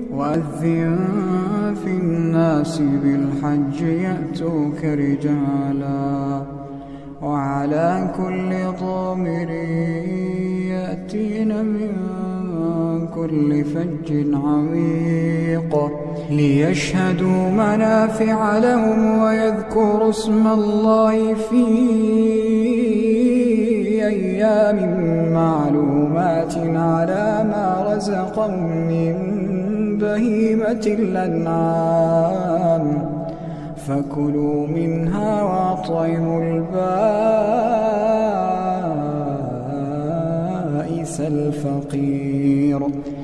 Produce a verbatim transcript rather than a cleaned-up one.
وأذن في الناس بالحج يأتوك رجالا وعلى كل ضامر يأتين من كل فج عميق ليشهدوا منافع لهم ويذكروا اسم الله في أيام معلومات على ما رزقهم من بهيمة الأنعام فكلوا منها وأطعموا البائس الفقير